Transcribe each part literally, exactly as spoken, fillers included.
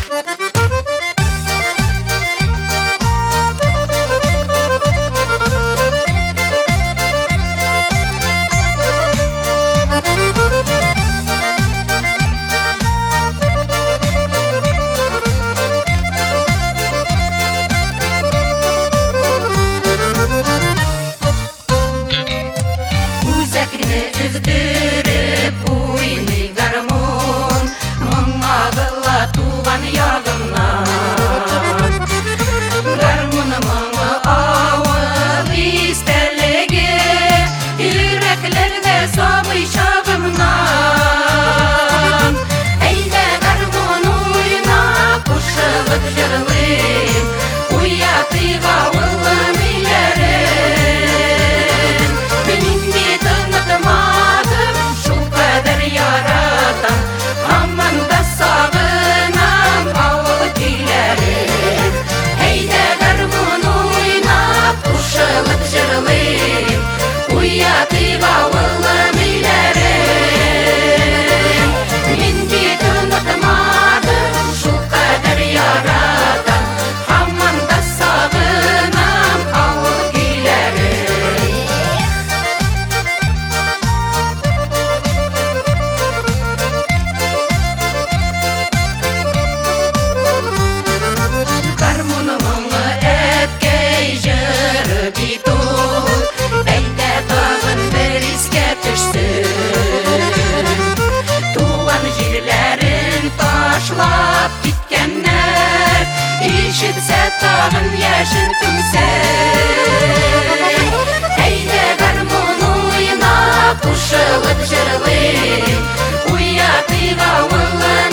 Üzdürüp uyni garmon, mыңагыла туган ягымнан. Гармонымың авыл истәлеге, йөрәкләрдә сабый чагымнан. Әйдә гармон уйнап, кушылып җырлыйм, уятыйк авылым иләрем. Мин бит онытмадым шул кадәр яратам, һаман да сагынам авыл көйләрен. Әйдә гармон уйнап, кушылып җырлыйм, уятыйк авылым иләрем. Мин бит онытмадым шул кадәр яратам, һаман да сагынам авыл көйләрен. Гармонымың әткәй җыры бит ул, әйдә тагын бер искә төшсен. Туган җирләрен ташлап киткәннәр, ишетсә тагын яшен түксен. Әйдә гармон уйнап, кушылып җырлыйм, уятыйк авылым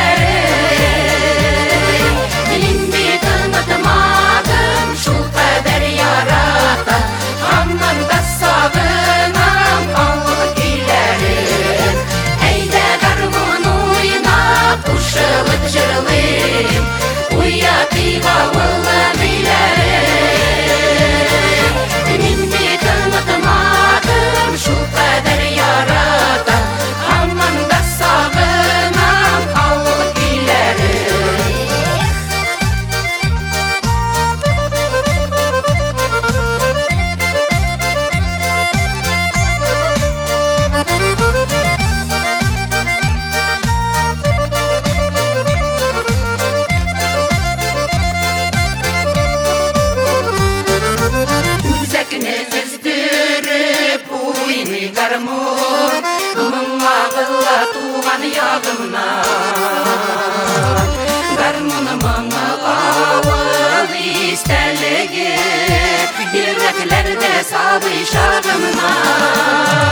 иләрен. Мин бит онытмадым шул кадәр яратам, һаман да сагынам авыл көйләрен. Әйдә гармон уйнап, кушылып җырлыйм, уятыйк авылым иләрен. Мин бит онытмадым шул кадәр яратам, һаман да сагынам авыл көйләрен. Үзәкне өздереп уйный гармон, мыңагыла туган ягымнан. Гармонымың авыл истәлеге, йөрәкләрдә сабый чагымнан.